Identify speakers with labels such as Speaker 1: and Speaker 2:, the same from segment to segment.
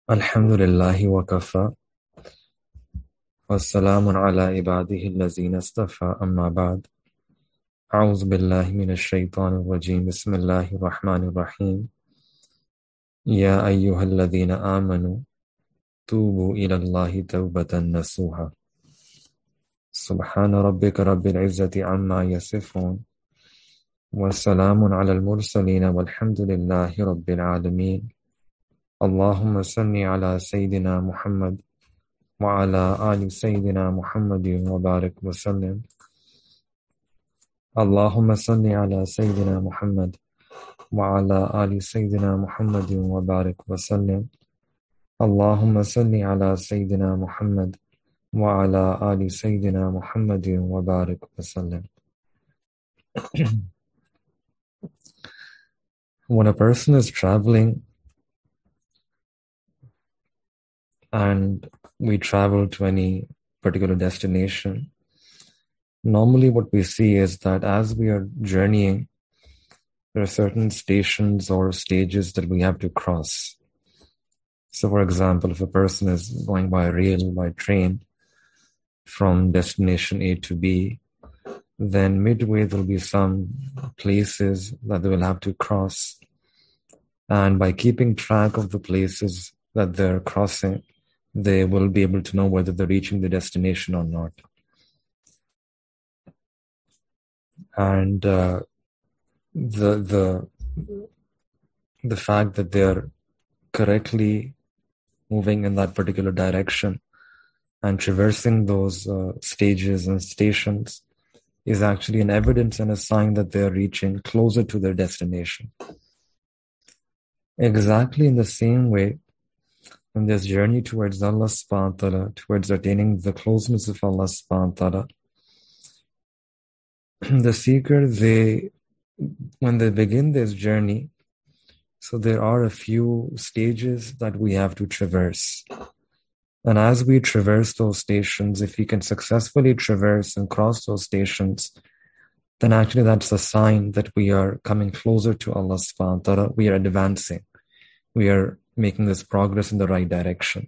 Speaker 1: Alhamdulillahi wa kafa wa salamun ala ibadihi allazina istafa amma ba'd. A'udhu billahi minash shaitanir rajim. Bismillahir rahmanir rahim. Ya ayyuhalladhina amanu tubu ila Allahi tawbatan nasuha. Subhana rabbika rabbil izzati amma yasifun. Wa salamun ala al-mursalin walhamdulillahi rabbil alamin. Allahumma salli ala Sayyidina Muhammad wa ala ali Sayyidina Muhammadin wa barik wa sallim. Allahumma salli ala Sayyidina Muhammad wa ala ali Sayyidina Muhammadin wa barik wa sallim. Allahumma salli ala Sayyidina Muhammad wa ala ali Sayyidina Muhammadin wa barik wa sallim. When a person is traveling and we travel to any particular destination, normally what we see is that as we are journeying, there are certain stations or stages that we have to cross. So for example, if a person is going by rail, by train, from destination A to B, then midway there'll be some places that they will have to cross. And by keeping track of the places that they're crossing, they will be able to know whether they're reaching the destination or not. And the fact that they're correctly moving in that particular direction and traversing those stages and stations is actually an evidence and a sign that they're reaching closer to their destination. Exactly in the same way, in this journey towards Allah subhanahu wa ta'ala, towards attaining the closeness of Allah subhanahu wa ta'ala, the seeker, when they begin this journey, so there are a few stages that we have to traverse. And as we traverse those stations, if we can successfully traverse and cross those stations, then actually that's a sign that we are coming closer to Allah subhanahu wa ta'ala. We are advancing. We are making this progress in the right direction.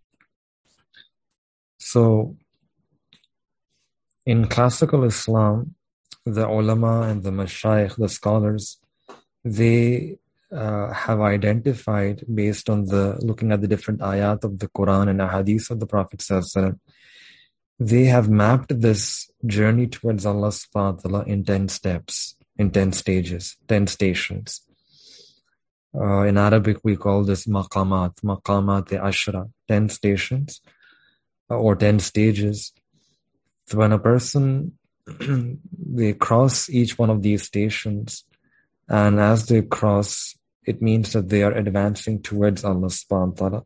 Speaker 1: So, in classical Islam, the ulama and the mashayikh, the scholars, they have identified based on looking at the different ayat of the Quran and ahadith of the Prophet sallallahu alaihi wasallam, they have mapped this journey towards Allah subhanahu wa ta'ala in 10 steps, in 10 stages, 10 stations. In Arabic, we call this maqamat-e-ashra, 10 stations or 10 stages. So when a person, they cross each one of these stations, and as they cross, it means that they are advancing towards Allah subhanahu wa ta'ala.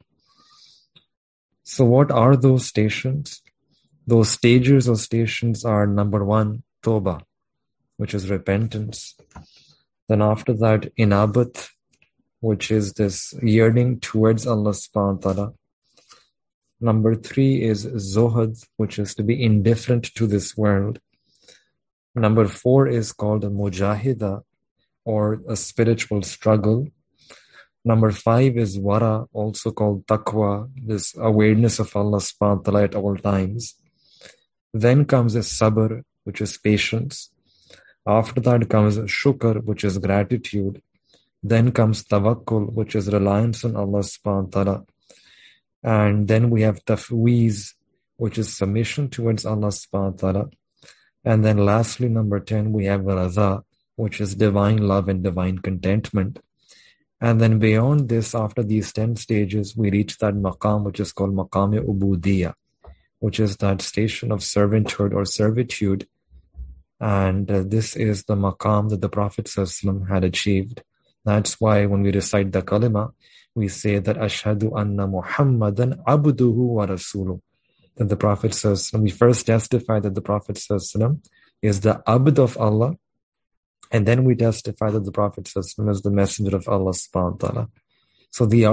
Speaker 1: So what are those stations? Those stages or stations are, number 1, tawbah, which is repentance. Then after that, inabat, which is this yearning towards Allah subhanahu wa ta'ala. Number 3 is zuhud, which is to be indifferent to this world. Number 4 is called a mujahida, or a spiritual struggle. Number 5 is wara, also called taqwa, this awareness of Allah subhanahu wa ta'ala at all times. Then comes a sabr, which is patience. After that comes shukr, which is gratitude. Then comes tawakkul, which is reliance on Allah subhanahu wa ta'ala. And then we have tafweez, which is submission towards Allah subhanahu wa ta'ala. And then lastly, number 10, we have raza, which is divine love and divine contentment. And then beyond this, after these 10 stages, we reach that maqam, which is called maqam-e-ubudiyya, which is that station of servanthood or servitude. And this is the maqam that the Prophet ﷺ had achieved. That's why when we recite the kalima, we say that ashhadu anna Muhammadan abduhu wa rasuluh. That the Prophet ﷺ, we first testify that the Prophet ﷺ is the abd of Allah, and then we testify that the Prophet ﷺ is the messenger of Allah subhanahu wa ta'ala. So the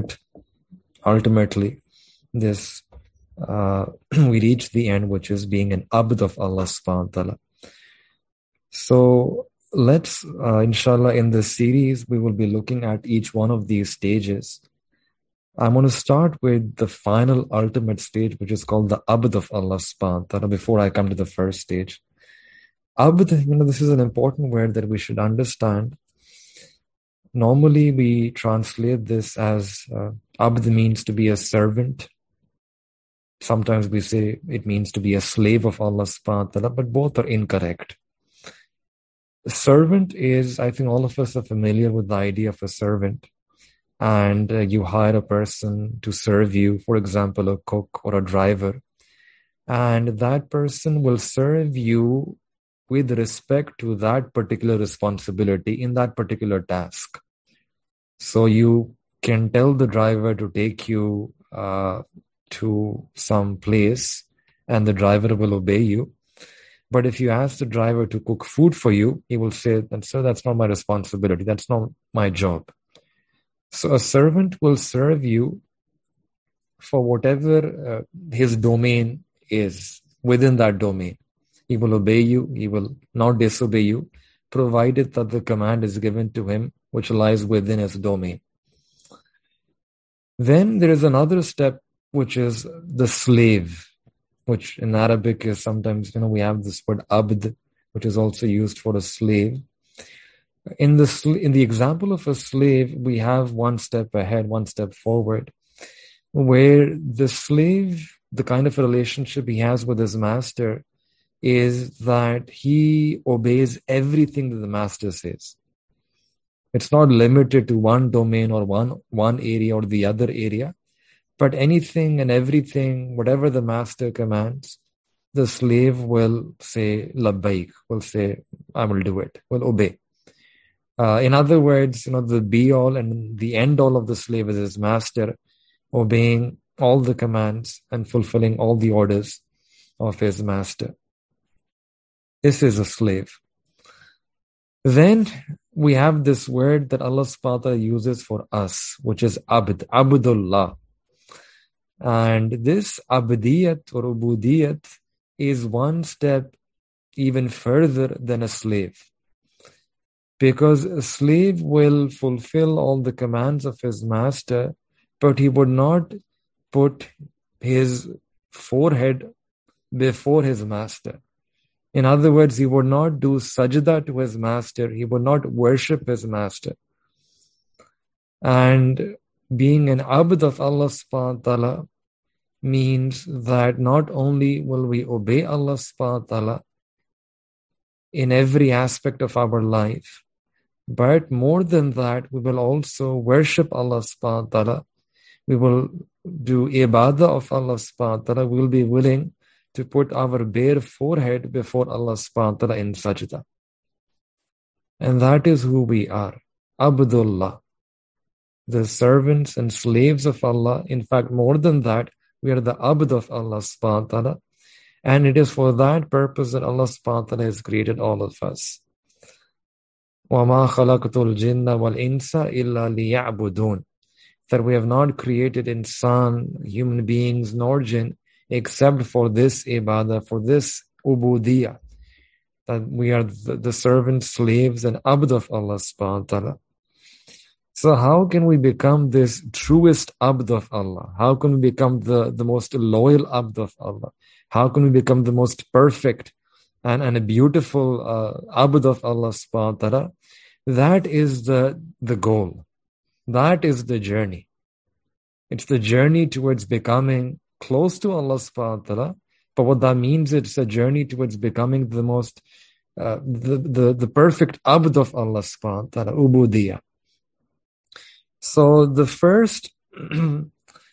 Speaker 1: ultimately, this we reach the end, which is being an abd of Allah subhanahu wa ta'ala. So let's, inshallah, in this series, we will be looking at each one of these stages. I'm going to start with the final ultimate stage, which is called the Abd of Allah subhanahu wa ta'ala, before I come to the first stage. Abd, this is an important word that we should understand. Normally, we translate this as Abd means to be a servant. Sometimes we say it means to be a slave of Allah subhanahu wa ta'ala, but both are incorrect. A servant is, I think all of us are familiar with the idea of a servant. And you hire a person to serve you, for example, a cook or a driver. And that person will serve you with respect to that particular responsibility in that particular task. So you can tell the driver to take you to some place and the driver will obey you. But if you ask the driver to cook food for you, he will say, "Sir, that's not my responsibility. That's not my job." So a servant will serve you for whatever his domain is within that domain. He will obey you. He will not disobey you, provided that the command is given to him, which lies within his domain. Then there is another step, which is the slave, which in Arabic is sometimes, we have this word abd, which is also used for a slave. In the example of a slave, we have one step ahead, one step forward, where the slave, the kind of a relationship he has with his master is that he obeys everything that the master says. It's not limited to one domain or one area or the other area, but anything and everything, whatever the master commands, the slave will say, labbaik, will say, I will do it, will obey. In other words, the be-all and the end-all of the slave is his master, obeying all the commands and fulfilling all the orders of his master. This is a slave. Then we have this word that Allah subhanahu wa ta'ala uses for us, which is abd, abdullah. And this abdiyat or ubudiyat is one step even further than a slave. Because a slave will fulfill all the commands of his master, but he would not put his forehead before his master. In other words, he would not do sajda to his master. He would not worship his master. And being an abd of Allah subhanahu wa ta'ala means that not only will we obey Allah subhanahu wa ta'ala in every aspect of our life, but more than that, we will also worship Allah subhanahu wa ta'ala. We will do ibadah of Allah subhanahu wa ta'ala. We will be willing to put our bare forehead before Allah subhanahu wa ta'ala in sajda. And that is who we are. Abdullah. The servants and slaves of Allah. In fact, more than that, we are the abd of Allah subhanahu wa ta'ala. And it is for that purpose that Allah subhanahu wa ta'ala has created all of us. وَمَا خَلَقْتُ الْجِنَّ وَالْإِنسَ إِلَّا لِيَعْبُدُونَ. That we have not created insan, human beings, nor jinn, except for this ibadah, for this ubudiyah. That we are the servants, slaves, and abd of Allah subhanahu wa ta'ala. So how can we become this truest abd of Allah? How can we become the most loyal abd of Allah? How can we become the most perfect and a beautiful abd of Allah subhanahu wa ta'ala? That is the goal. That is the journey. It's the journey towards becoming close to Allah subhanahu wa ta'ala. But what that means, it's a journey towards becoming the most, the perfect abd of Allah subhanahu wa ta'ala, ubudiyah. So the first, in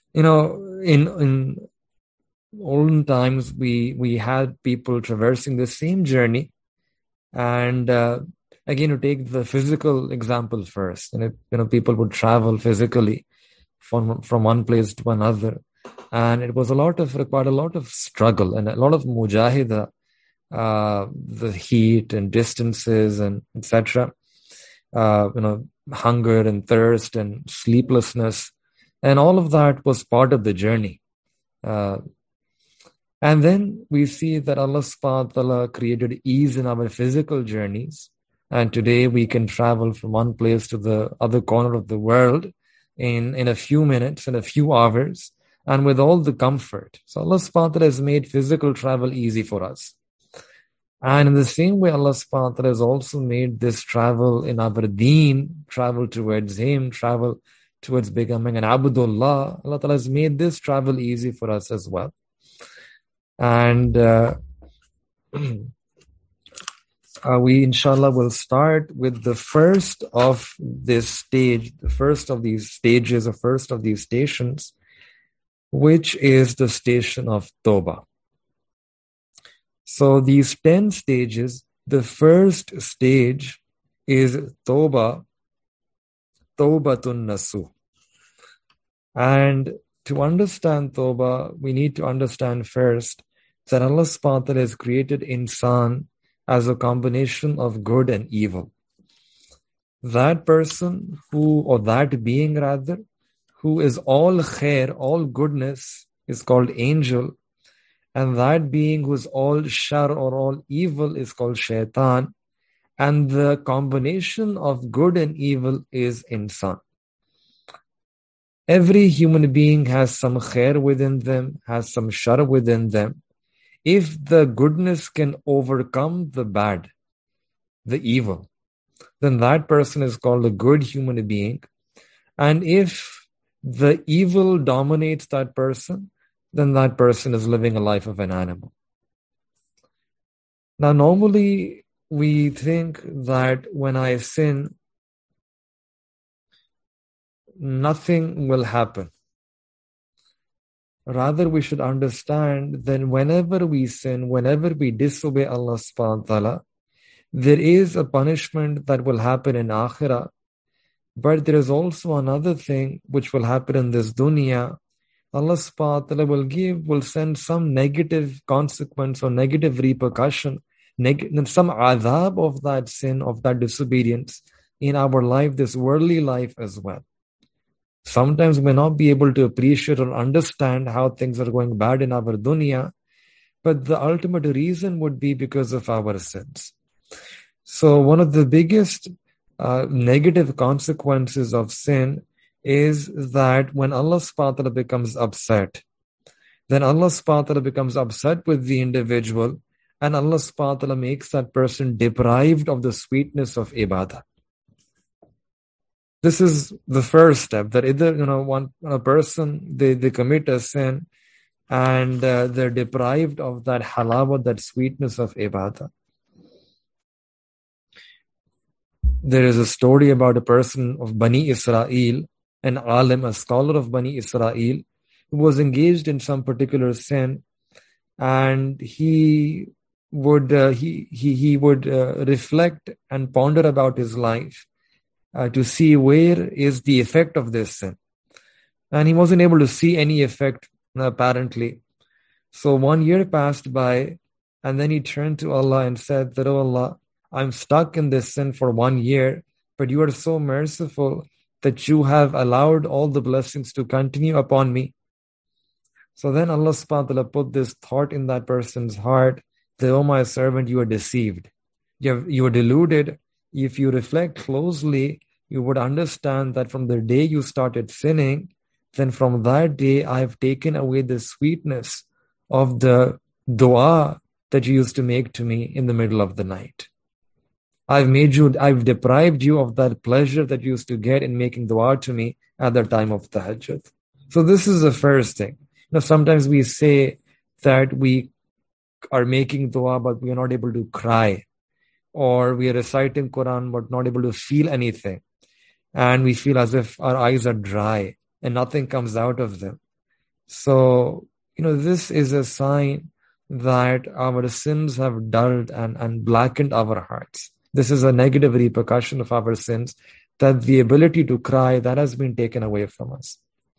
Speaker 1: olden times, we had people traversing the same journey. And again, to take the physical example first, people would travel physically from one place to another. And it was required a lot of struggle and a lot of mujahidah, the heat and distances and etc. Hunger and thirst and sleeplessness, and all of that was part of the journey. And then we see that Allah subhanahu wa ta'ala created ease in our physical journeys. And today we can travel from one place to the other corner of the world in a few minutes, in a few hours, and with all the comfort. So Allah subhanahu wa ta'ala has made physical travel easy for us. And in the same way, Allah subhanahu wa ta'ala has also made this travel in our deen, travel towards Him, travel towards becoming an Abdullah. Allah ta'ala has made this travel easy for us as well. And we inshallah will start with the first of this stage, the first of these stages, the first of these stations, which is the station of Tawbah. So these 10 stages, the first stage is Tawbah, Tawbatun Nasuh. And to understand Tawbah, we need to understand first that Allah subhanahu wa ta'ala has created insan as a combination of good and evil. That person or that being rather, who is all khair, all goodness, is called angel. And that being who is all shar or all evil is called shaitan. And the combination of good and evil is insan. Every human being has some khair within them, has some shar within them. If the goodness can overcome the bad, the evil, then that person is called a good human being. And if the evil dominates that person, then that person is living a life of an animal. Now, normally we think that when I sin, nothing will happen. Rather, we should understand that whenever we sin, whenever we disobey Allah subhanahu wa ta'ala, there is a punishment that will happen in Akhirah, but there is also another thing which will happen in this dunya. Allah subhanahu wa ta'ala will send some negative consequence or negative repercussion, some adhab of that sin, of that disobedience in our life, this worldly life as well. Sometimes we may not be able to appreciate or understand how things are going bad in our dunya, but the ultimate reason would be because of our sins. So one of the biggest negative consequences of sin is that when Allah subhanahu wa ta'ala becomes upset, then Allah subhanahu wa ta'ala becomes upset with the individual, and Allah subhanahu wa ta'ala makes that person deprived of the sweetness of ibadah. This is the first step, that either, a person, they commit a sin and they're deprived of that halawah, that sweetness of ibadah. There is a story about a person of Bani Israel, an alim, a scholar of Bani Israel, who was engaged in some particular sin, and he would reflect and ponder about his life to see where is the effect of this sin. And he wasn't able to see any effect, apparently. So 1 year passed by, and then he turned to Allah and said that, "Oh Allah, I'm stuck in this sin for 1 year, but you are so merciful that you have allowed all the blessings to continue upon me." So then Allah subhanahu wa ta'ala put this thought in that person's heart that, "Oh my servant, you are deceived. You are deluded. If you reflect closely, you would understand that from the day you started sinning, then from that day I have taken away the sweetness of the dua that you used to make to me in the middle of the night. I've deprived you of that pleasure that you used to get in making dua to me at the time of tahajjud." So this is the first thing. Sometimes we say that we are making dua, but we are not able to cry. Or we are reciting Quran, but not able to feel anything. And we feel as if our eyes are dry and nothing comes out of them. So, this is a sign that our sins have dulled and blackened our hearts. This is a negative repercussion of our sins, that the ability to cry, that has been taken away from us.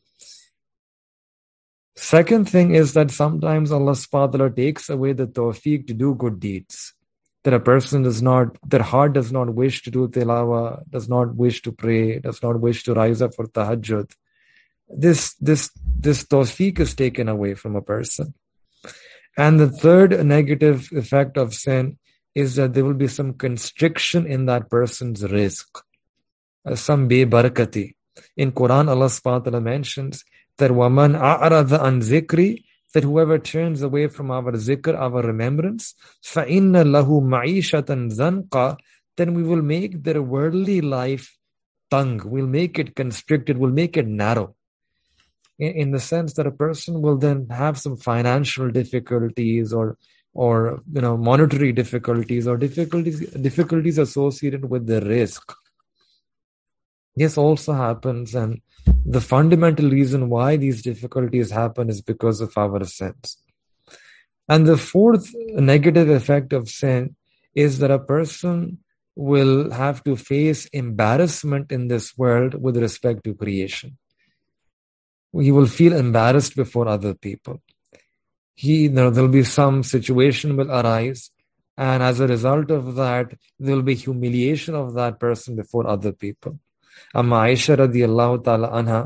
Speaker 1: Second thing is that sometimes Allah subhanahu wa ta'ala takes away the tawfiq to do good deeds. That a person their heart does not wish to do tilawah, does not wish to pray, does not wish to rise up for tahajjud. This tawfiq is taken away from a person. And the third negative effect of sin is that there will be some constriction in that person's rizq, some barakati. In Quran, Allah subhanahu wa ta'ala mentions that وَمَنْ أَعْرَضَ عَنْ ذِكْرِ, that whoever turns away from our zikr, our remembrance, فَإِنَّ لَهُ مَعِيشَةً زَنْقًا, then we will make their worldly life tongue, we'll make it constricted, we'll make it narrow. In the sense that a person will then have some financial difficulties or monetary difficulties or difficulties associated with the risk. This also happens, and the fundamental reason why these difficulties happen is because of our sins. And the fourth negative effect of sin is that a person will have to face embarrassment in this world with respect to creation. He will feel embarrassed before other people. There'll be some situation will arise, and as a result of that, there will be humiliation of that person before other people. Amma Aisha radiallahu ta'ala anha,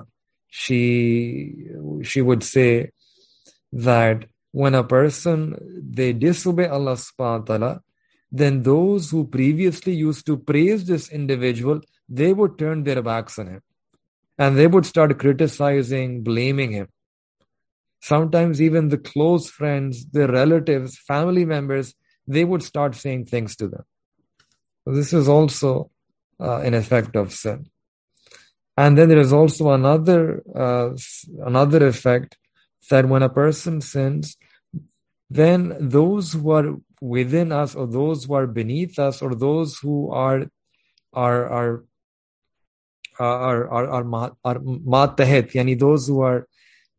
Speaker 1: she would say that when a person, they disobey Allah subhanahu wa ta'ala, then those who previously used to praise this individual, they would turn their backs on him. And they would start criticizing, blaming him. Sometimes even the close friends, their relatives, family members, they would start saying things to them. So this is also an effect of sin. And then there is also another effect, that when a person sins, then those who are within us, or those who are beneath us, or those who are matahet, yani those who are,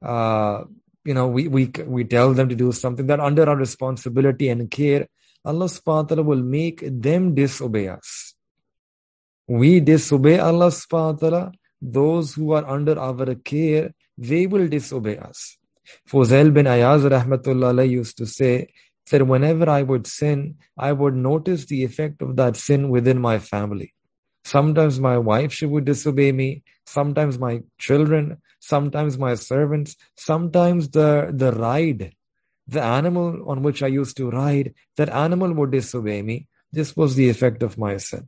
Speaker 1: we tell them to do something that under our responsibility and care, Allah subhanahu wa ta'ala will make them disobey us. We disobey Allah subhanahu wa ta'ala, those who are under our care, they will disobey us. Fuzail bin Ayaz rahmatullah alayhi used to say that whenever I would sin, I would notice the effect of that sin within my family. Sometimes my wife, she would disobey me. Sometimes my children. Sometimes my servants. Sometimes the ride, the animal on which I used to ride, that animal would disobey me. This was the effect of my sin.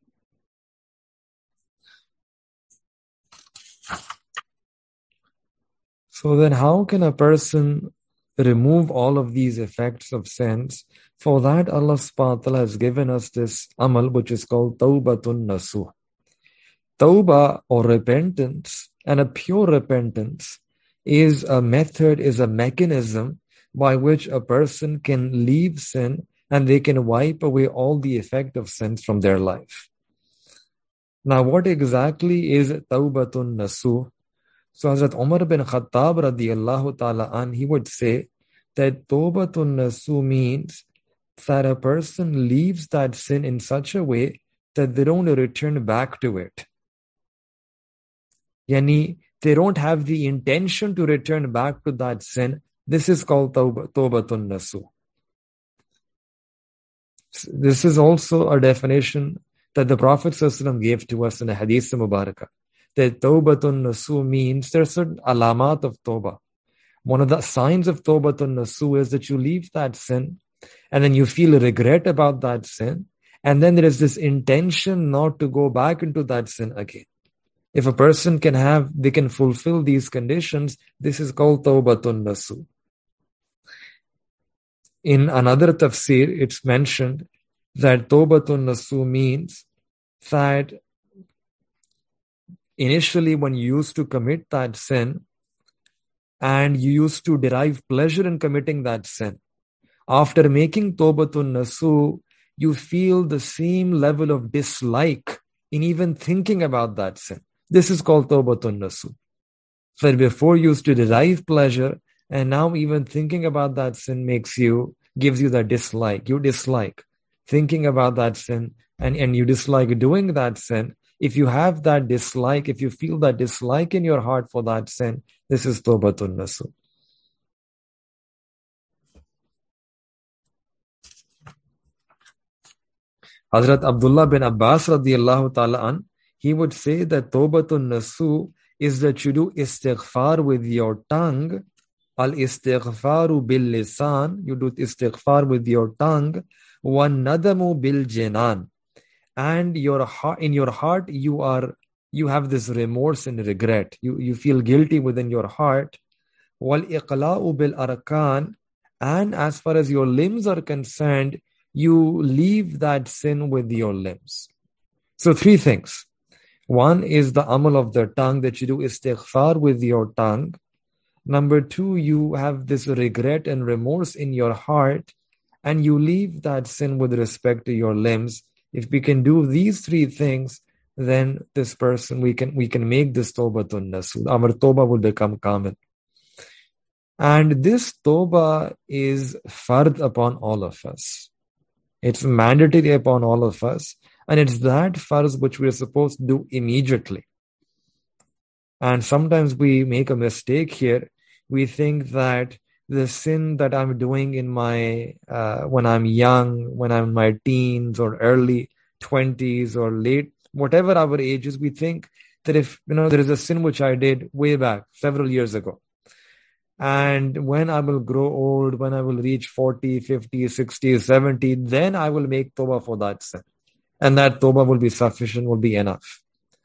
Speaker 1: So then how can a person remove all of these effects of sins? For that, Allah subhanahu wa ta'ala has given us this amal, which is called tawbatun nasuh. Tawbah, or repentance, and a pure repentance, is a method, is a mechanism by which a person can leave sin and they can wipe away all the effect of sins from their life. Now, what exactly is tawbatun nasuh? So Hazrat Umar bin Khattab radiyallahu ta'ala an, he would say that tawbatun nasuh means that a person leaves that sin in such a way that they don't return back to it. Yani, they don't have the intention to return back to that sin. This is called tawbatun nasuh. This is also a definition that the Prophet ﷺ gave to us in a hadith mubarakah. That tawbatun nasuh means there are certain alamat of tawbah. One of the signs of tawbatun nasuh is that you leave that sin and then you feel regret about that sin, and then there is this intention not to go back into that sin again. If a person they can fulfill these conditions, this is called tawbatun nasuh. In another tafsir, it's mentioned that tawbatun nasuh means that initially when you used to commit that sin and you used to derive pleasure in committing that sin, after making tawbatun nasuh, you feel the same level of dislike in even thinking about that sin. This is called tawbatun nasuh. So before you used to derive pleasure, and now even thinking about that sin gives you that dislike. You dislike thinking about that sin, and you dislike doing that sin. If you have that dislike, if you feel that dislike in your heart for that sin, this is tawbatun nasuh. Hazrat Abdullah bin Abbas radiyallahu ta'ala an, he would say that tawbatun nasuh is that you do istighfar with your tongue. Al-istighfaru bil-lisan, you do istighfar with your tongue. Wan nadamu bil-jinan, and in your heart you are you have this remorse and regret. You feel guilty within your heart. وَالْإِقْلَاءُ بِالْأَرْكَانِ, and as far as your limbs are concerned, you leave that sin with your limbs. So 3 things. One is the amal of the tongue, that you do istighfar with your tongue. Number 2, you have this regret and remorse in your heart, and you leave that sin with respect to your limbs. If we can do these 3 things, then this person, we can make this tawbatun nasuh. Our tawbah will become kamil. And this tawbah is fard upon all of us. It's mandatory upon all of us. And it's that farz which we are supposed to do immediately. And sometimes we make a mistake here. We think that the sin that I'm doing in my, when I'm young, when I'm in my teens or early 20s or late, whatever our age is, we think that if, there is a sin which I did way back, several years ago. And when I will grow old, when I will reach 40, 50, 60, 70, then I will make tawbah for that sin. And that tawbah will be sufficient, will be enough.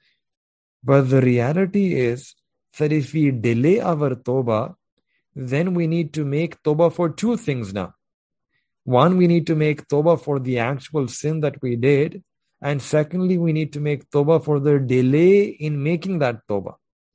Speaker 1: But the reality is that if we delay our tawbah, then we need to make tawbah for 2 things now. One, we need to make tawbah for the actual sin that we did. And secondly, we need to make tawbah for the delay in making that tawbah.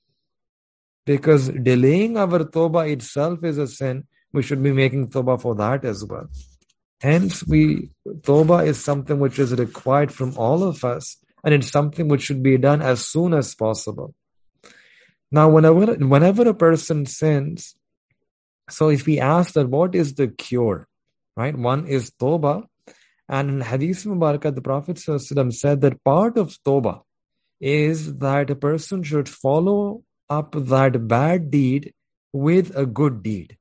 Speaker 1: Because delaying our tawbah itself is a sin, we should be making tawbah for that as well. Hence, tawbah is something which is required from all of us, and it's something which should be done as soon as possible. Now, whenever a person sins, so if we ask that what is the cure, right? One is tawbah, and in Hadith Mubarakah, the Prophet ﷺ said that part of tawbah is that a person should follow up that bad deed with a good deed.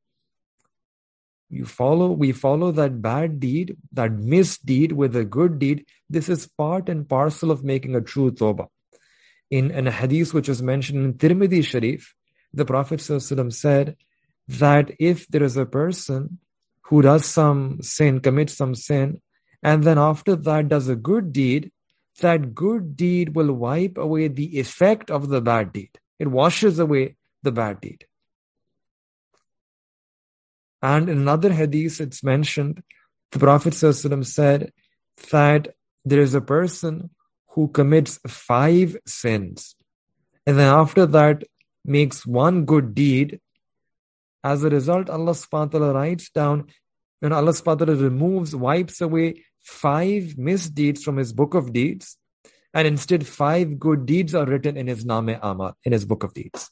Speaker 1: We follow that bad deed, that misdeed with a good deed. This is part and parcel of making a true tawbah. In a hadith which is mentioned in Tirmidhi Sharif, the Prophet ﷺ said that if there is a person who does some sin, commits some sin, and then after that does a good deed, that good deed will wipe away the effect of the bad deed. It washes away the bad deed. And in another hadith, it's mentioned, the Prophet ﷺ said that there is a person who commits 5 sins, and then after that makes one good deed. As a result, Allah subhanahu wa ta'ala writes down, and Allah subhanahu wa ta'ala wipes away 5 misdeeds from his book of deeds, and instead 5 good deeds are written in his Name Amal, in his book of deeds.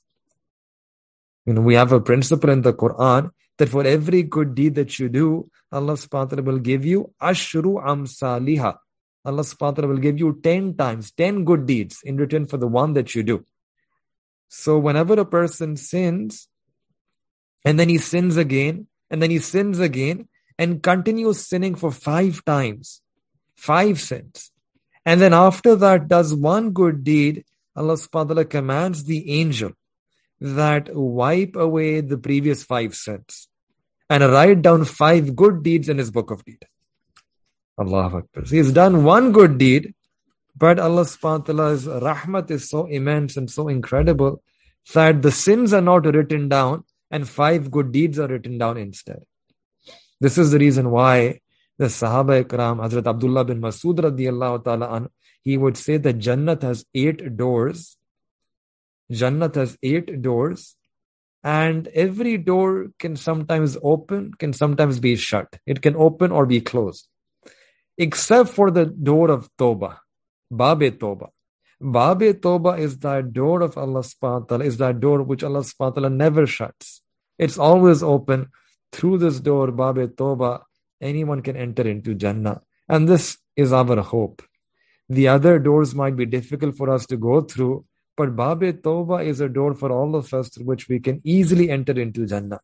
Speaker 1: We have a principle in the Quran that for every good deed that you do, Allah subhanahu wa ta'ala will give you ashru amsaliha. Allah subhanahu wa ta'ala will give you 10 times, 10 good deeds in return for the one that you do. So whenever a person sins, and then he sins again, and then he sins again, and continues sinning for 5 times, 5 sins, and then after that does one good deed, Allah subhanahu wa ta'ala commands the angel that wipe away the previous 5 sins and write down 5 good deeds in his book of deeds. Allahu Akbar. So he's done one good deed, but Allah subhanahu wa ta'ala's rahmat is so immense and so incredible that the sins are not written down and 5 good deeds are written down instead. This is the reason why the Sahaba Ikram, Hazrat Abdullah bin Masud radiyallahu ta'ala an, he would say that Jannat has 8 doors. Jannat has 8 doors, and every door can sometimes open, can sometimes be shut. It can open or be closed. Except for the door of Tawbah, Bab-e Tawbah. Bab-e Tawbah is that door of Allah subhanahu wa ta'ala, is that door which Allah subhanahu wa ta'ala never shuts. It's always open. Through this door, Bab-e Tawbah, anyone can enter into Jannah. And this is our hope. The other doors might be difficult for us to go through, but Bab-e Tawbah is a door for all of us through which we can easily enter into Jannah.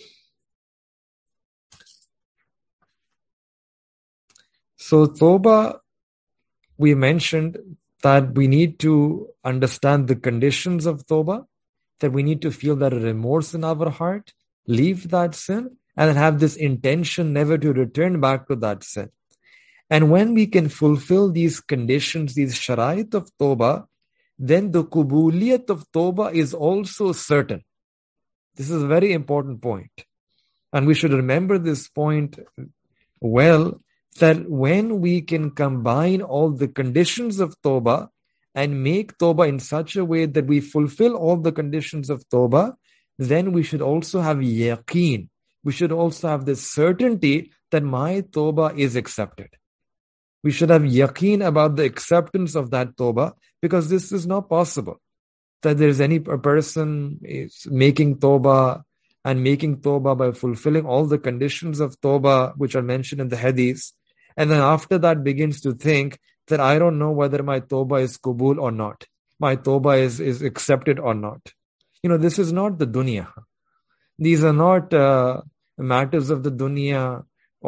Speaker 1: So Tawbah, we mentioned that we need to understand the conditions of Tawbah, that we need to feel that remorse in our heart, leave that sin, and then have this intention never to return back to that sin. And when we can fulfill these conditions, these sharait of Tawbah, then the qubuliyat of tawbah is also certain. This is a very important point. And we should remember this point well, that when we can combine all the conditions of tawbah and make tawbah in such a way that we fulfill all the conditions of tawbah, then we should also have yaqeen. We should also have the certainty that my tawbah is accepted. We should have yaqeen about the acceptance of that tawbah, because this is not possible that there's a person is making tawbah and making tawbah by fulfilling all the conditions of tawbah which are mentioned in the hadith, and then after that begins to think that I don't know whether my tawbah is qabul or not, my tawbah is accepted or not. This is not the dunya. These are not matters of the dunya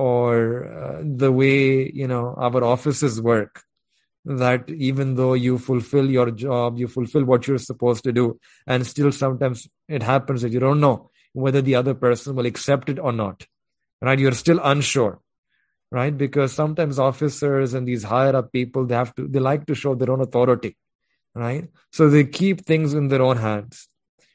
Speaker 1: or the way our offices work, that even though you fulfill your job, you fulfill what you're supposed to do, and still sometimes it happens that you don't know whether the other person will accept it or not, right? You're still unsure, right? Because sometimes officers and these higher up people, they like to show their own authority, right? So they keep things in their own hands.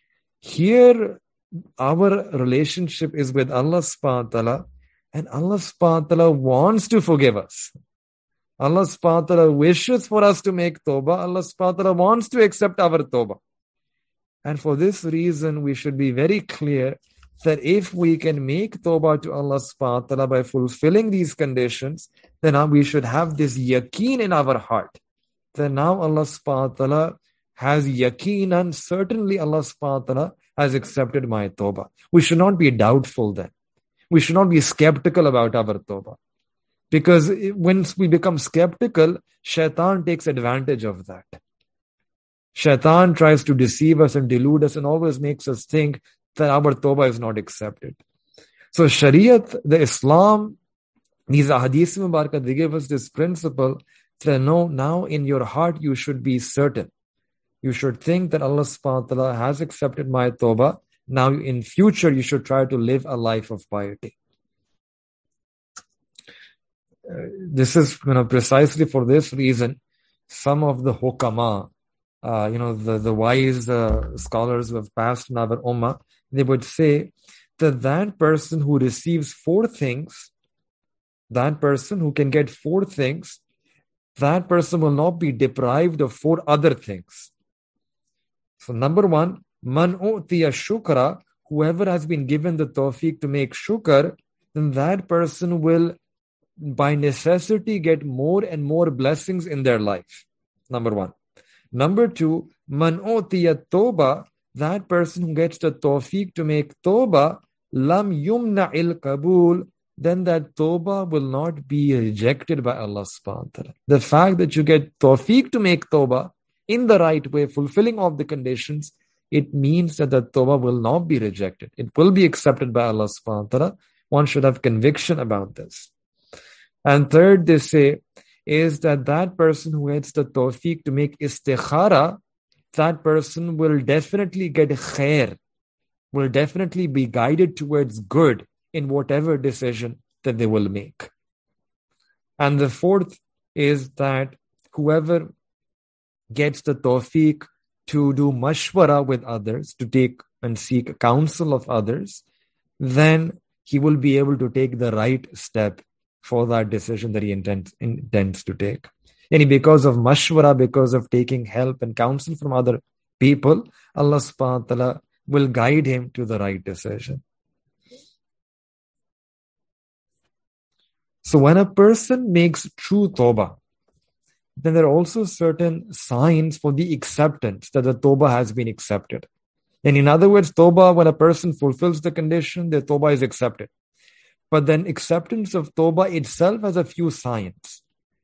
Speaker 1: Here, our relationship is with Allah subhanahu wa ta'ala, and Allah subhanahu wa ta'ala wants to forgive us. Allah subhanahu wa ta'ala wishes for us to make tawbah. Allah subhanahu wa ta'ala wants to accept our tawbah. And for this reason, we should be very clear that if we can make tawbah to Allah subhanahu wa ta'ala by fulfilling these conditions, then we should have this yaqeen in our heart. That now Allah subhanahu wa ta'ala has yaqeen, and certainly Allah subhanahu wa ta'ala has accepted my tawbah. We should not be doubtful then. We should not be skeptical about our tawbah. Because once we become skeptical, shaitan takes advantage of that. Shaitan tries to deceive us and delude us and always makes us think that our tawbah is not accepted. So Shariat, the Islam, these ahadith mubarakah, they give us this principle that no, now in your heart you should be certain. You should think that Allah subhanahu wa ta'ala has accepted my tawbah. Now in future you should try to live a life of piety. This is precisely for this reason, some of the hukama, the wise scholars who have passed in our ummah, they would say that person who receives 4 things, that person who can get 4 things, that person will not be deprived of 4 other things. So number 1, man u'tiya shukra, whoever has been given the tawfiq to make shukr, then that person will by necessity get more and more blessings in their life. Number 1. Number 2, man utiya tawbah, that person who gets the tawfiq to make tawbah, lam yumna'il qabul, then that tawbah will not be rejected by Allah subhanahu wa ta'ala. The fact that you get tawfiq to make tawbah in the right way, fulfilling all the conditions, it means that the tawbah will not be rejected. It will be accepted by Allah subhanahu wa ta'ala. One should have conviction about this. And third, they say, is that person who gets the tawfiq to make istikhara, that person will definitely get khair, will definitely be guided towards good in whatever decision that they will make. And the fourth is that whoever gets the tawfiq to do mashwara with others, to take and seek counsel of others, then he will be able to take the right step for that decision that he intends to take. And because of mashwara, because of taking help and counsel from other people, Allah subhanahu wa ta'ala will guide him to the right decision. So when a person makes true tawbah, then there are also certain signs for the acceptance that the tawbah has been accepted. And in other words, tawbah, when a person fulfills the condition, the tawbah is accepted. But then acceptance of tawbah itself has a few signs.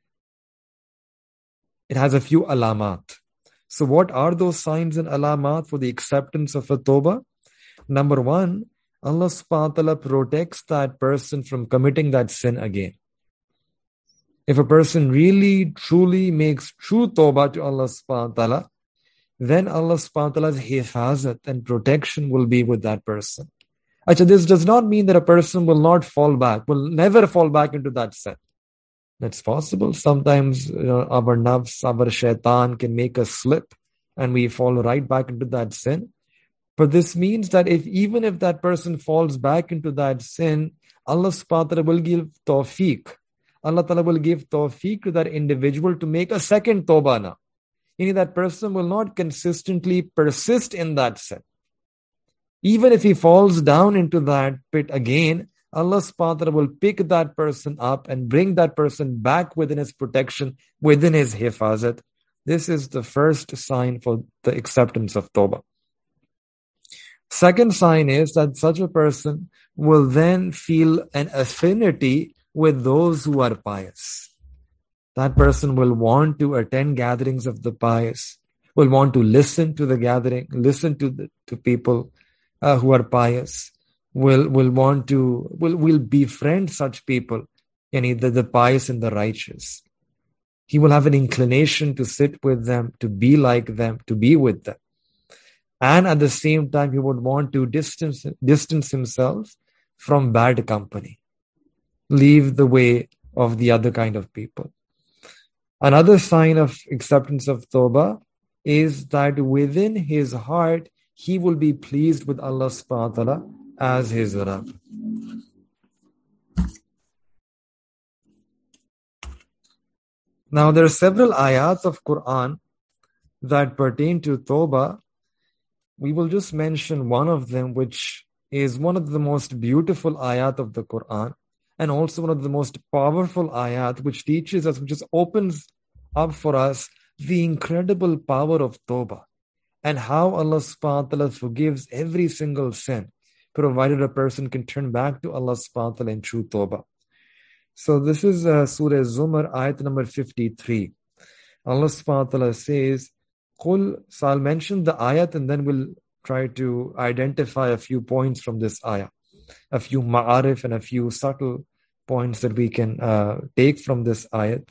Speaker 1: It has a few alamat. So what are those signs and alamat for the acceptance of a tawbah? Number 1, Allah subhanahu wa ta'ala protects that person from committing that sin again. If a person really, truly makes true tawbah to Allah subhanahu wa ta'ala, then Allah subhanahu wa ta'ala's hifazat and protection will be with that person. Actually, this does not mean that a person will not fall back, will never fall back into that sin. That's possible. Sometimes our nafs, our shaitan can make us slip and we fall right back into that sin. But this means that even if that person falls back into that sin, Allah subhanahu wa ta'ala will give tawfiq. Allah ta'ala will give tawfiq to that individual to make a second tawbah now. Meaning that person will not consistently persist in that sin. Even if he falls down into that pit again, Allah subhanahu wa ta'ala will pick that person up and bring that person back within his protection, within his hifazat. This is the first sign for the acceptance of tawbah. Second sign is that such a person will then feel an affinity with those who are pious. That person will want to attend gatherings of the pious, will want to listen to the gathering, listen to people who are pious, will befriend such people, the pious and the righteous. He will have an inclination to sit with them, to be like them, to be with them. And at the same time, he would want to distance himself from bad company. Leave the way of the other kind of people. Another sign of acceptance of tawbah is that within his heart, he will be pleased with Allah subhanahu wa ta'ala as his Rabb. Now, there are several ayat of Quran that pertain to tawbah. We will just mention one of them, which is one of the most beautiful ayat of the Quran, and also one of the most powerful ayat, which teaches us, which just opens up for us the incredible power of tawbah and how Allah subhanahu wa ta'ala forgives every single sin, provided a person can turn back to Allah subhanahu wa ta'ala in true tawbah. So this is Surah Zumar, ayat number 53. Allah subhanahu wa ta'ala says, Qul, so I'll mention the ayat and then we'll try to identify a few points from this ayah, a few ma'arif and a few subtle points that we can take from this ayat.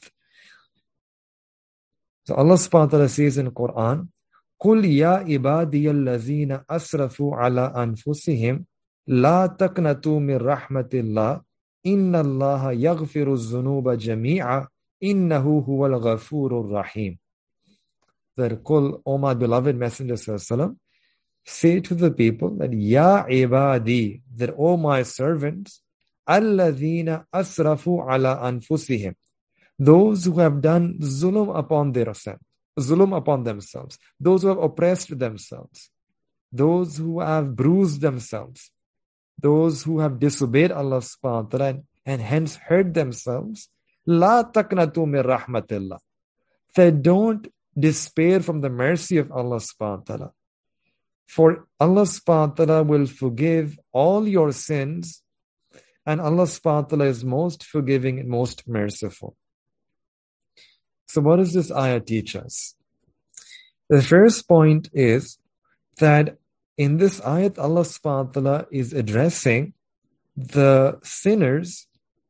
Speaker 1: So Allah subhanahu wa ta'ala says in Quran, Qul ya ibadiyallazina asrafu ala anfusihim la taqnatu min rahmatillah inna allaha yaghfiru dhunuba jami'a innahu huwal ghafurur rahim. That Qul, O my beloved Messenger sallallahu, say to the people that Ya ibadi, that O my servants, alladhina asrafu ala anfusihim, those who have done zulm upon themselves, those who have oppressed themselves, those who have bruised themselves, those who have disobeyed Allah subhanahu wa ta'ala and hence hurt themselves, la taqnatu min rahmatillah, they don't despair from the mercy of Allah subhanahu wa ta'ala. For Allah subhanahu wa ta'ala will forgive all your sins, and Allah subhanahu wa ta'ala is most forgiving and most merciful. So what does this ayah teach us? The first point is that in this ayat, Allah subhanahu wa ta'ala is addressing the sinners,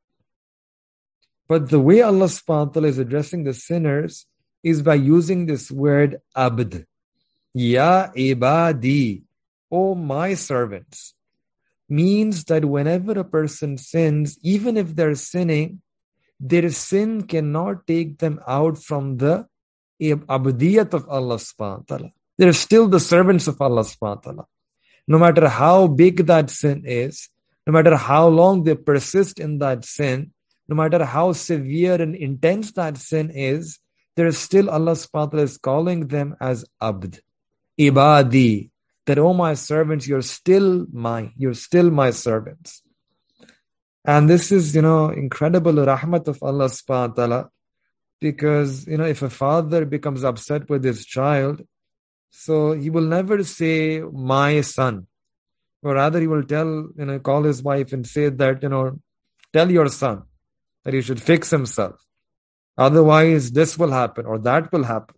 Speaker 1: but the way Allah subhanahu wa ta'ala is addressing the sinners is by using this word abd. Ya ibadi, O my servants, means that whenever a person sins, even if they're sinning, their sin cannot take them out from the abdiyat of Allah subhanahu wa ta'ala. They're still the servants of Allah subhanahu wa ta'ala. No matter how big that sin is, no matter how long they persist in that sin, no matter how severe and intense that sin is, there is still Allah subhanahu wa ta'ala is calling them as abd, ibadi, that oh my servants, you're still my servants. And this is, incredible rahmat of Allah subhanahu wa ta'ala, because, if a father becomes upset with his child, so he will never say, my son, or rather he will call his wife and say that, tell your son that he should fix himself. Otherwise, this will happen or that will happen.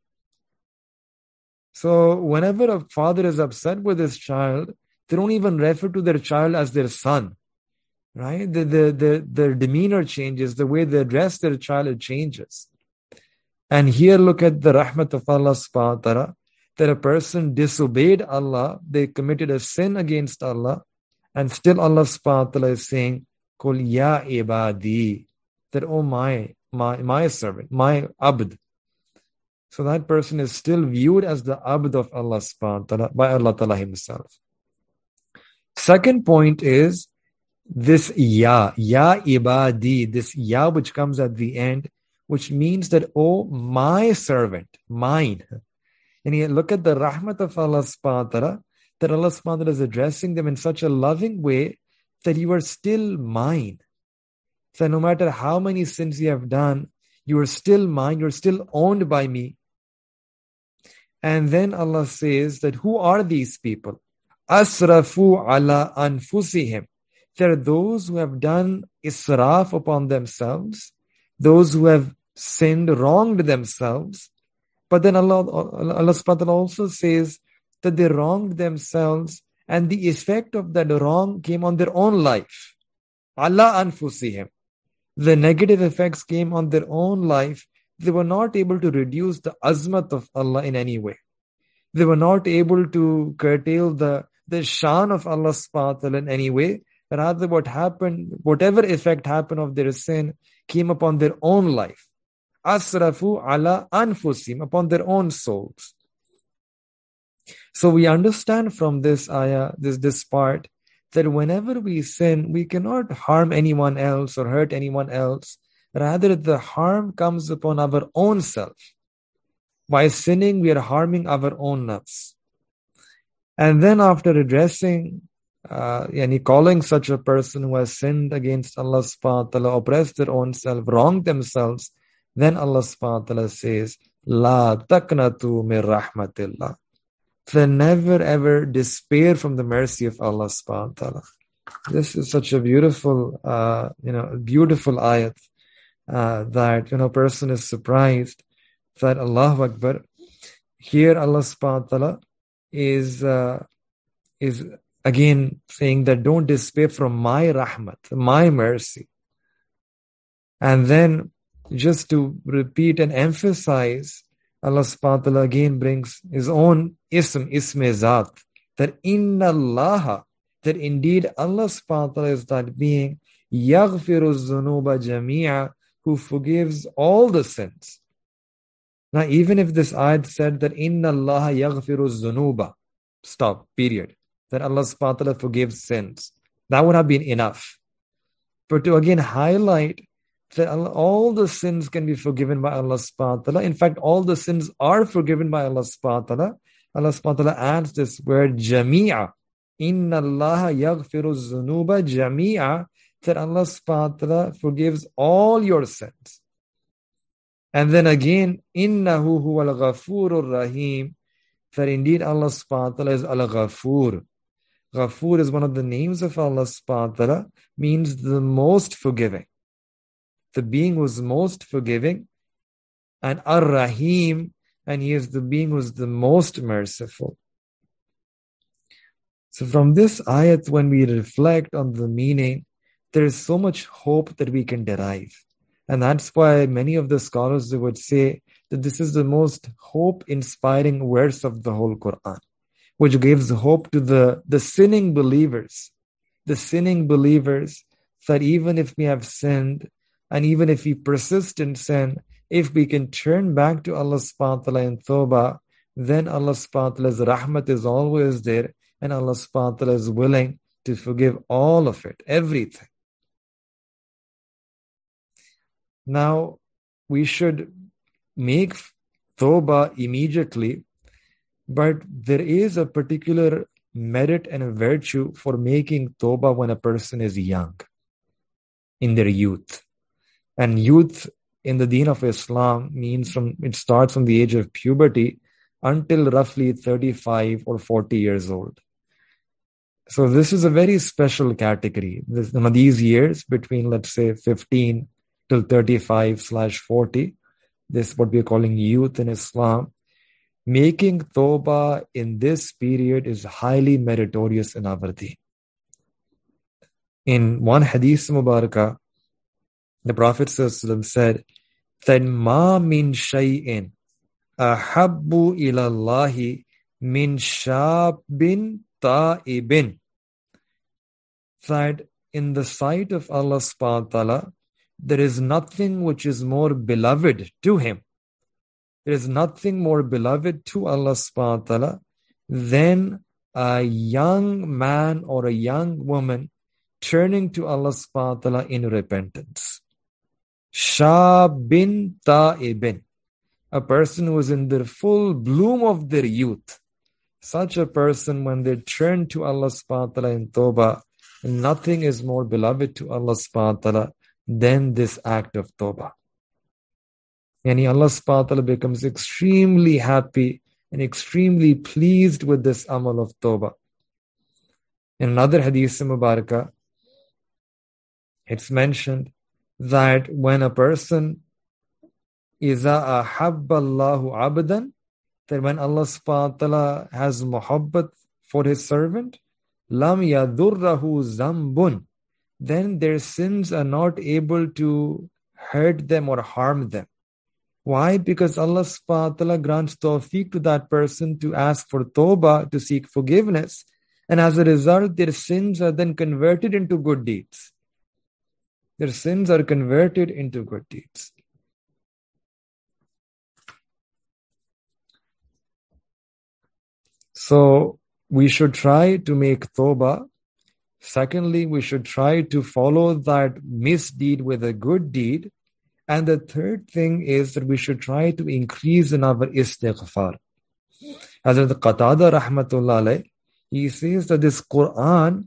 Speaker 1: So whenever a father is upset with his child, they don't even refer to their child as their son, right? Their demeanor changes, the way they address their child, it changes. And here look at the rahmat of Allah subhanahu wa ta'ala, that a person disobeyed Allah, they committed a sin against Allah, and still Allah subhanahu wa ta'ala is saying, Qul ya ibadi, that oh my servant, my abd. So that person is still viewed as the abd of Allah subhanahu wa ta'ala by Allah ta'ala himself. Second point is this ya ibadi, this ya which comes at the end, which means that, oh, my servant, mine. And you look at the rahmat of Allah subhanahu wa ta'ala, that Allah subhanahu wa ta'ala is addressing them in such a loving way that you are still mine. So no matter how many sins you have done, you are still mine, you're still owned by me. And then Allah says that who are these people? Asrafu ala anfusihim. They're those who have done israf upon themselves, those who have sinned, wronged themselves. But then Allah subhanahu wa ta'ala also says that they wronged themselves and the effect of that wrong came on their own life. Ala anfusihim. The negative effects came on their own life. They were not able to reduce the azmat of Allah in any way. They were not able to curtail the shan of Allah subhanahu wa ta'ala in any way. Rather, what happened, whatever effect happened of their sin came upon their own life. Asrafu ala anfusim, upon their own souls. So we understand from this ayah, this part, that whenever we sin, we cannot harm anyone else or hurt anyone else. Rather, the harm comes upon our own self. By sinning, we are harming our own nafs. And then after addressing, calling such a person who has sinned against Allah subhanahu wa ta'ala, oppressed their own self, wronged themselves, then Allah subhanahu wa ta'ala says, La taqnatu min rahmatillah. So never ever despair from the mercy of Allah subhanahu wa ta'ala. This is such a beautiful, beautiful ayat that, a person is surprised that Allahu Akbar. Here Allah subhanahu wa ta'ala is again saying that don't despair from my rahmat, my mercy. And then just to repeat and emphasize, Allah subhanahu wa ta'ala again brings his own ism-e-zat, that inna Allah, that indeed Allah subhanahu wa ta'ala is that being, yaghfiru dhunuba jami'a, who forgives all the sins. Now, even if this ayat said that inna Allah yaghfiru dhunuba, stop, period, that Allah subhanahu wa ta'ala forgives sins, that would have been enough. But to again highlight that all the sins can be forgiven by Allah subhanahu wa ta'ala. In fact, all the sins are forgiven by Allah subhanahu wa ta'ala. Allah subhanahu wa ta'ala adds this word jami'a. Inna Allah yaghfiru dhunuba jami'a, that Allah subhanahu wa ta'ala forgives all your sins. And then again, innahu huwal ghafurur rahim, that indeed Allah subhanahu wa ta'ala is al-ghafur. Ghafur is one of the names of Allah subhanahu wa ta'ala, means the most forgiving. The being who is most forgiving, and Ar-Rahim, and he is the being who is the most merciful. So from this ayat, when we reflect on the meaning, there is so much hope that we can derive. And that's why many of the scholars would say that this is the most hope-inspiring verse of the whole Quran, which gives hope to the sinning believers. The sinning believers, that even if we have sinned, and even if we persist in sin, if we can turn back to Allah subhanahu wa ta'ala in tawbah, then Allah subhanahu wa ta'ala's rahmat is always there, and Allah subhanahu wa ta'ala is willing to forgive all of it, everything. Now, we should make tawbah immediately, but there is a particular merit and a virtue for making tawbah when a person is young, in their youth. And youth in the deen of Islam means it starts from the age of puberty until roughly 35 or 40 years old. So this is a very special category. These years between, let's say, 15 till 35/40, this is what we're calling youth in Islam. Making tawbah in this period is highly meritorious in our deen. In one hadith mubarakah, the Prophet ﷺ said that ma min shay'in ahabbu ila Allahi min shabin ta'ibin, that in the sight of Allah subhanahu wa ta'ala, there is nothing which is more beloved to him there is nothing more beloved to Allah subhanahu wa ta'ala than a young man or a young woman turning to Allah subhanahu wa ta'ala in repentance. Shabin ta'ibin, a person who is in the full bloom of their youth. Such a person, when they turn to Allah subhanahu wa ta'ala in tawbah, nothing is more beloved to Allah subhanahu wa ta'ala than this act of tawbah. Yani Allah subhanahu wa ta'ala becomes extremely happy and extremely pleased with this amal of tawbah. In another hadith mubarakah, it's mentioned that when a person إِذَا أَحَبَّ اللَّهُ عَبْدًا, that when Allah subhanahu wa ta'ala has muhabbat for his servant, lam yadurrahu zambun, then their sins are not able to hurt them or harm them. Why? Because Allah subhanahu wa ta'ala grants tawfiq to that person to ask for tawbah, to seek forgiveness, and as a result, their sins are then converted into good deeds. Their sins are converted into good deeds. So we should try to make tawbah. Secondly, we should try to follow that misdeed with a good deed. And the third thing is that we should try to increase in our istighfar. Hazrat Qatada rahmatullah alayh, he says that this Quran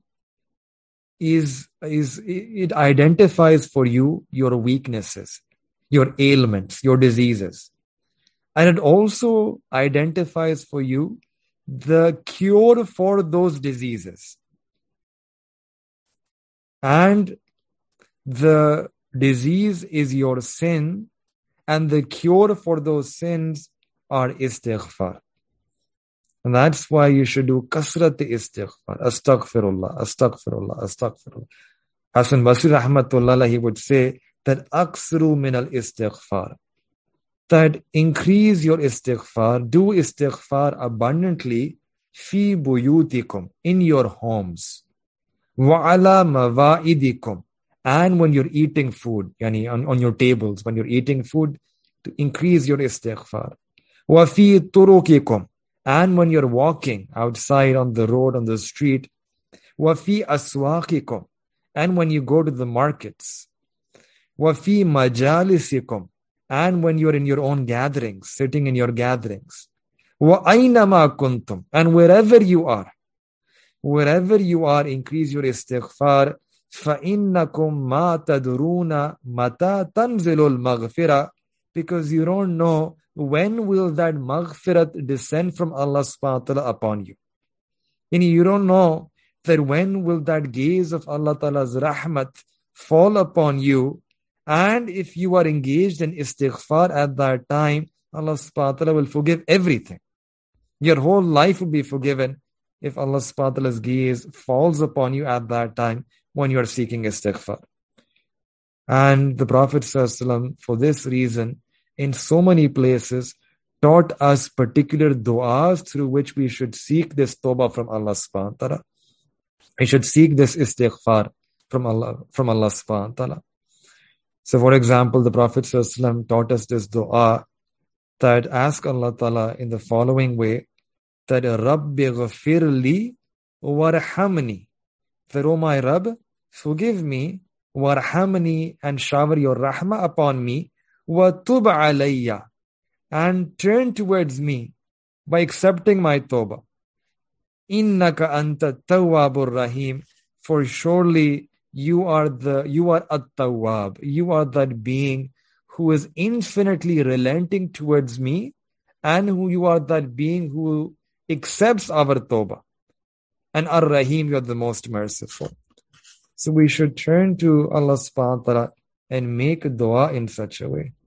Speaker 1: it identifies for you your weaknesses, your ailments, your diseases. And it also identifies for you the cure for those diseases. And the disease is your sin, and the cure for those sins are istighfar. And that's why you should do kasrat istighfar. Astaghfirullah, astaghfirullah, astaghfirullah. Hasan Basri rahmatullah, he would say that aksru min al istighfar. That increase your istighfar, do istighfar abundantly, fi buyutikum, in your homes, wa ala mawaidikum, and when you're eating food, yani on your tables, when you're eating food, to increase your istighfar, wa fi turukikum, and when you're walking outside on the road, on the street, wa fi aswaqikum, and when you go to the markets, wa fi majalisikum, and when you're in your own gatherings, sitting in your gatherings, wa aynama kuntum, and wherever you are, increase your istighfar. فَإِنَّكُمْ مَا تَدْرُونَ مَتَى تَنْزِلُ الْمَغْفِرَةِ, because you don't know when will that maghfirat descend from Allah subhanahu wa ta'ala upon you. And you don't know that when will that gaze of Allah ta'ala's rahmat fall upon you. And if you are engaged in istighfar at that time, Allah subhanahu wa ta'ala will forgive everything. Your whole life will be forgiven if Allah subhanahu wa ta'ala's gaze falls upon you at that time when you are seeking istighfar. And the Prophet ﷺ, for this reason, in so many places, taught us particular du'as through which we should seek this tawbah from Allah subhanahu wa ta'ala. We should seek this istighfar from Allah subhanahu wa ta'ala. So for example, the Prophet ﷺ taught us this dua, that ask Allah ta'ala in the following way, that Rabbi ghafirli warhamni, that oh my Rabb, forgive me, warhamni, and shower your rahmah upon me, wa tub alayya, and turn towards me by accepting my tawbah. Innaka anta tawwabur rahim, for surely you are at-tawwab, you are that being who is infinitely relenting towards me, and who you are that being who accepts our tawbah. And ar-rahim, you are the most merciful. So we should turn to Allah subhanahu wa ta'ala and make dua in such a way.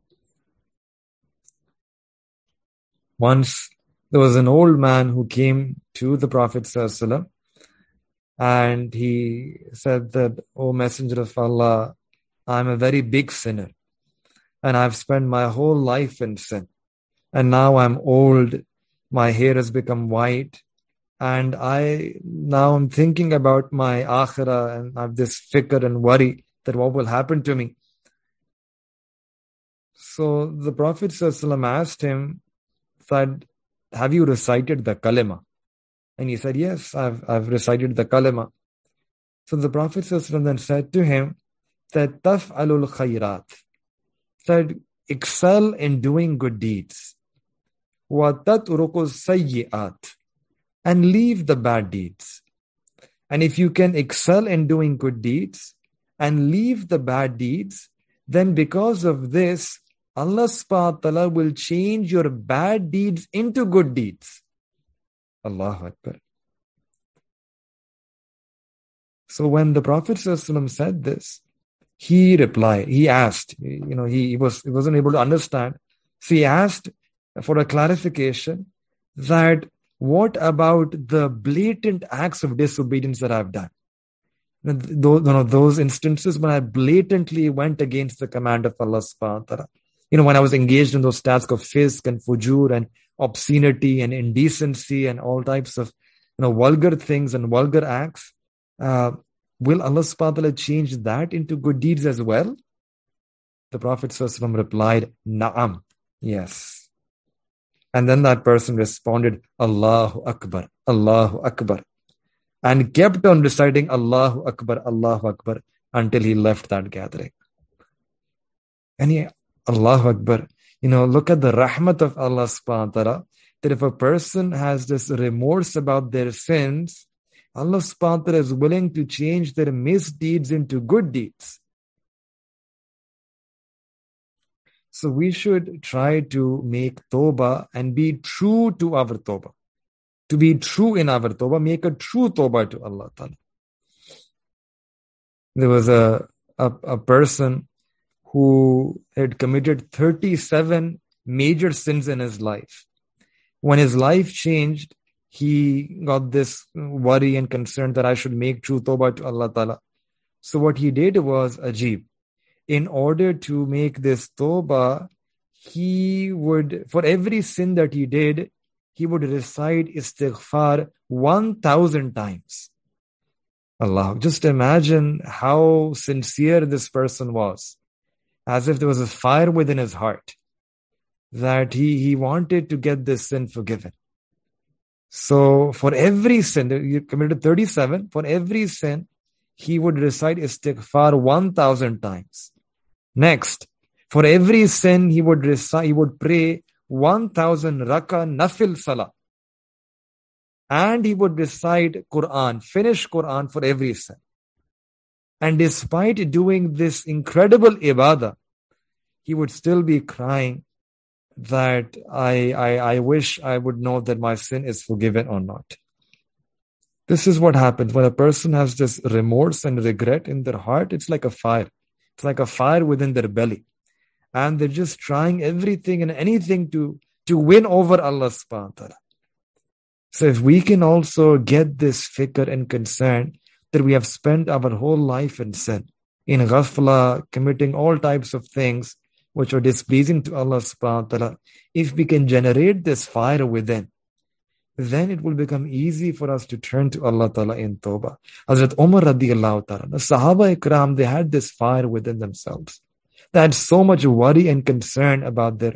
Speaker 1: Once there was an old man who came to the Prophet sallallahu alaihi wasallam, and he said that, O Messenger of Allah, I'm a very big sinner, and I've spent my whole life in sin, and now I'm old, my hair has become white, and I'm thinking about my akhirah, and I have this fikr and worry that what will happen to me. So the Prophet ﷺ asked him, said, have you recited the kalima? And he said, yes, I've recited the kalima. So the Prophet ﷺ then said to him, that taf'alul khayrat, said, excel in doing good deeds. Wa tatruku sayyi'at, and leave the bad deeds. And if you can excel in doing good deeds and leave the bad deeds, then because of this, Allah subhanahu wa ta'ala will change your bad deeds into good deeds. Allahu Akbar. So when the Prophet ﷺ said this, he replied, he asked, he wasn't able to understand. So he asked for a clarification that what about the blatant acts of disobedience that I've done? Those instances when I blatantly went against the command of Allah subhanahu wa ta'ala. When I was engaged in those tasks of fisk and fujur and obscenity and indecency and all types of vulgar things and vulgar acts, will Allah subhanahu wa ta'ala change that into good deeds as well? The Prophet ﷺ replied, Na'am, yes. And then that person responded, Allahu Akbar, Allahu Akbar, and kept on reciting Allahu Akbar until he left that gathering. And Allahu Akbar, look at the rahmat of Allah subhanahu wa ta'ala, that if a person has this remorse about their sins, Allah subhanahu wa ta'ala is willing to change their misdeeds into good deeds. So we should try to make tawbah and be true to our tawbah. To be true in our tawbah, make a true tawbah to Allah Ta'ala. There was a person who had committed 37 major sins in his life. When his life changed, he got this worry and concern that I should make true tawbah to Allah Ta'ala. So what he did was ajib. In order to make this tawbah, he would, for every sin that he did, he would recite istighfar 1,000 times. Allah, just imagine how sincere this person was. As if there was a fire within his heart that he wanted to get this sin forgiven. So for every sin, he committed 37, for every sin, he would recite istighfar 1,000 times. Next, for every sin, he would pray 1,000 raka nafil salah. And he would recite Quran, finish Quran for every sin. And despite doing this incredible ibadah, he would still be crying that I wish I would know that my sin is forgiven or not. This is what happens when a person has this remorse and regret in their heart. It's like a fire. It's like a fire within their belly. And they're just trying everything and anything to win over Allah subhanahu wa ta'ala. So if we can also get this fikr and concern that we have spent our whole life in sin, in ghafla, committing all types of things which are displeasing to Allah subhanahu wa ta'ala, if we can generate this fire within, then it will become easy for us to turn to Allah Ta'ala in tawbah. Hazrat Umar radiallahu ta'ala, the Sahaba Ikram, they had this fire within themselves. They had so much worry and concern about their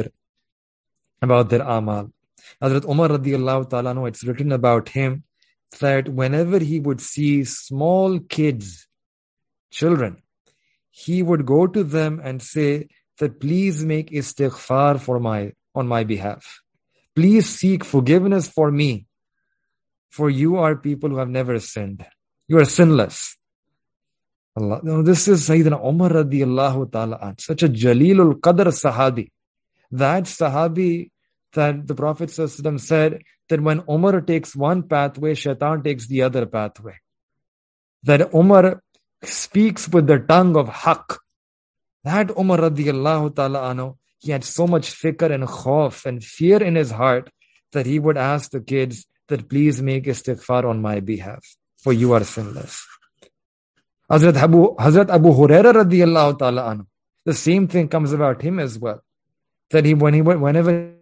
Speaker 1: amal. Hazrat Umar radiallahu ta'ala, it's written about him that whenever he would see small kids, children, he would go to them and say that please make istighfar on my behalf. Please seek forgiveness for me, for you are people who have never sinned. You are sinless. Allah. Now, this is Sayyidina Umar radiallahu ta'ala, such a Jalilul Qadr Sahabi. That Sahabi that the Prophet ﷺ said that when Umar takes one pathway, Shaitan takes the other pathway. That Umar speaks with the tongue of Haqq. That Umar radiallahu ta'ala, he had so much fikr and khawf and fear in his heart that he would ask the kids that please make istighfar on my behalf, for you are sinless. Hazrat Abu Hurairah radiallahu ta'ala, the same thing comes about him as well. That whenever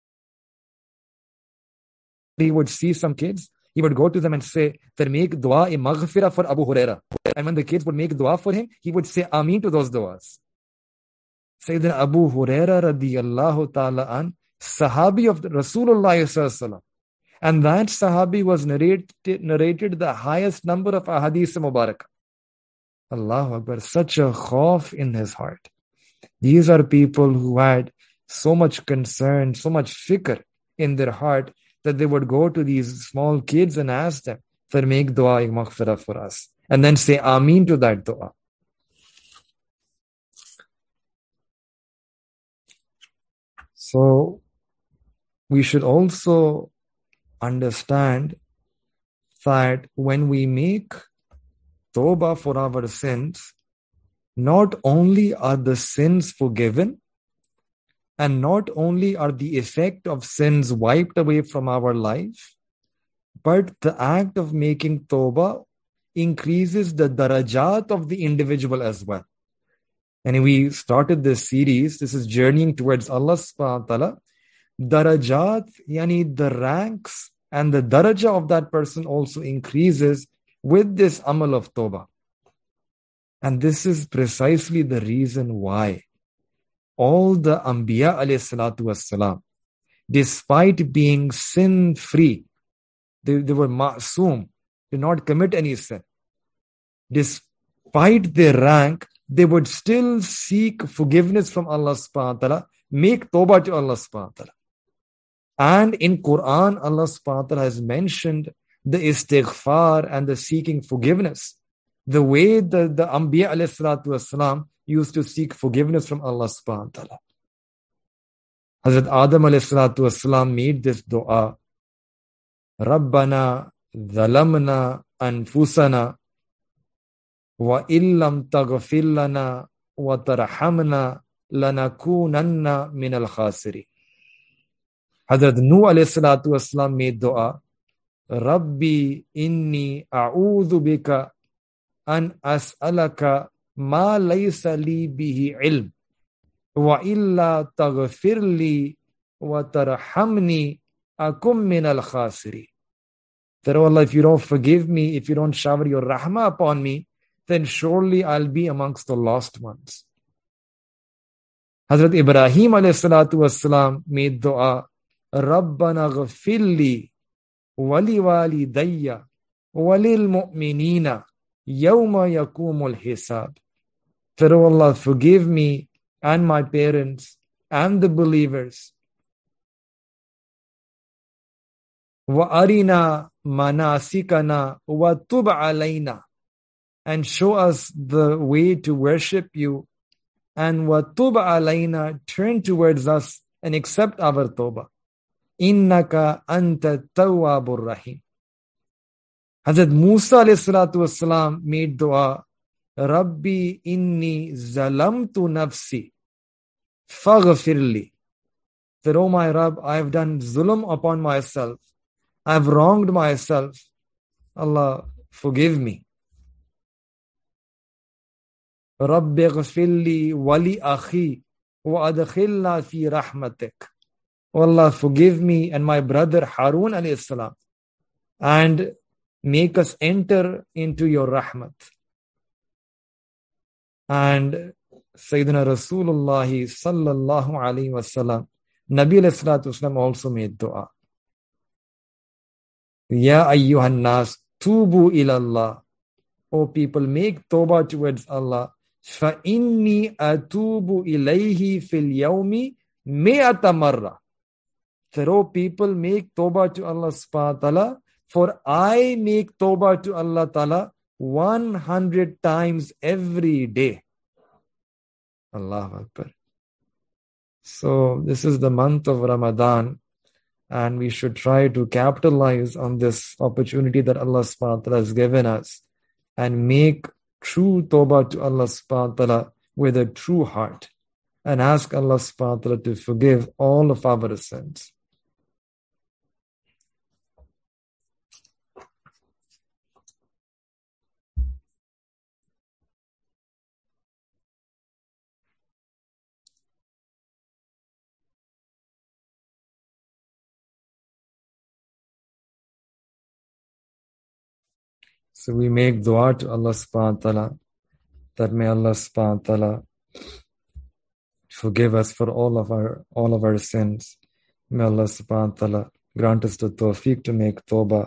Speaker 1: he would see some kids, he would go to them and say that make dua-e-maghfirah for Abu Hurairah. And when the kids would make dua for him, he would say Ameen to those duas. Sayyidina Abu Huraira radiyallahu ta'ala an, Sahabi of the Rasulullah sallallahu alaihi wasallam. And that Sahabi was narrated the highest number of ahadith mubarak. Allahu Akbar, such a khawf in his heart. These are people who had so much concern, so much fikr in their heart that they would go to these small kids and ask them, "Sir, make dua maghfirah for us." And then say Ameen to that dua. So we should also understand that when we make tawbah for our sins, not only are the sins forgiven, and not only are the effect of sins wiped away from our life, but the act of making tawbah increases the darajat of the individual as well. And we started this series, this is journeying towards Allah subhanahu wa ta'ala. Darajat, yani the ranks and the daraja of that person also increases with this amal of tawbah. And this is precisely the reason why all the Anbiya alayhi salatu wassalam, despite being sin-free, they were ma'soom, did not commit any sin. Despite their rank, they would still seek forgiveness from Allah subhanahu wa ta'ala, make tawbah to Allah subhanahu wa ta'ala. And in Quran, Allah subhanahu wa ta'ala has mentioned the istighfar and the seeking forgiveness. The way the Anbiya alayhi salatu wassalam used to seek forgiveness from Allah subhanahu wa ta'ala. Hazrat Adam alayhi salatu wassalam made this dua, Rabbana dhalamna anfusana wa illam taghfir lana wa tarhamna lanakunanna min al-khasirin. Hazrat Nuh alayhi salatu wassalam made dua, Rabbi inni a'udhu bika an as'alaka ma laysa li bihi ilm wa illa taghfir li wa tarhamni akum min al-khasirin. That, oh Allah, if you don't forgive me, if you don't shower your rahmah upon me, then surely I'll be amongst the lost ones. Hazrat Ibrahim alayhi salatu wassalam made dua, Rabbana ghafirli wali walidayya walil mu'minina yawma yakumul hisab. That, oh Allah, forgive me and my parents and the believers. Wa arina manasikana wa tub alayna, and show us the way to worship you, and wa tub alayna, turn towards us and accept our tawbah. Innaka anta tawwabur rahim. Hazrat Musa alayhi salatu wassalam made dua, Rabbi inni zalamtu nafsi faghfirli. That, oh my Rabb, I have done zulm upon myself, I have wronged myself. Allah, forgive me. Rabbi ghfirli wali akhi wa adkhilna fi rahmatik. Oh Allah, forgive me and my brother Harun alayhi salam, and make us enter into your rahmat. And Sayyidina Rasulullah sallallahu alayhi wasallam, Nabi alayhi salatu wasallam also made dua. Ya ayyuhan nas, tubu ilallah. O people, make tawbah towards Allah. Fa inni atubu ilayhi fil yawmi mi'ata marra. For, O people, make tawbah to Allah subhanahu wa ta'ala, for I make tawbah to Allah ta'ala 100 times every day. Allahu Akbar. So this is the month of Ramadan, and we should try to capitalize on this opportunity that Allah subhanahu wa ta'ala has given us and make true tawbah to Allah subhanahu wa ta'ala with a true heart, and ask Allah subhanahu wa ta'ala to forgive all of our sins. So we make dua to Allah subhanahu wa ta'ala that may Allah subhanahu wa ta'ala forgive us for all of our sins. May Allah subhanahu wa ta'ala grant us the tawfiq to make tawbah.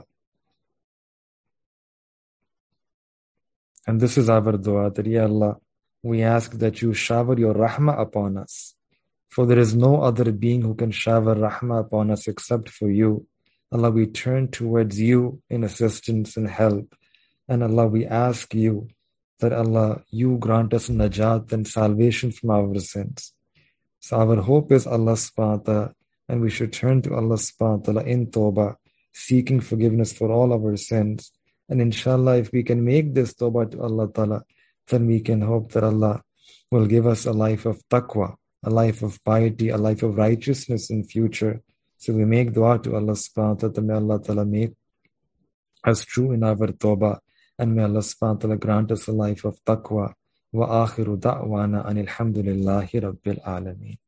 Speaker 1: And this is our dua, that Ya Allah, we ask that you shower your rahmah upon us. For there is no other being who can shower rahmah upon us except for you. Allah, we turn towards you in assistance and help. And Allah, we ask you that Allah, you grant us najat and salvation from our sins. So our hope is Allah subhanahu wa ta'ala, and we should turn to Allah subhanahu wa ta'ala in tawbah, seeking forgiveness for all our sins. And inshallah, if we can make this tawbah to Allah ta'ala, then we can hope that Allah will give us a life of taqwa, a life of piety, a life of righteousness in future. So we make dua to Allah subhanahu wa ta'ala, may Allah ta'ala make us true in our tawbah, and may Allah subhanahu wa ta'ala grant us a life of taqwa. Wa akhiru da'wana anil hamdulillahi rabbil alameen.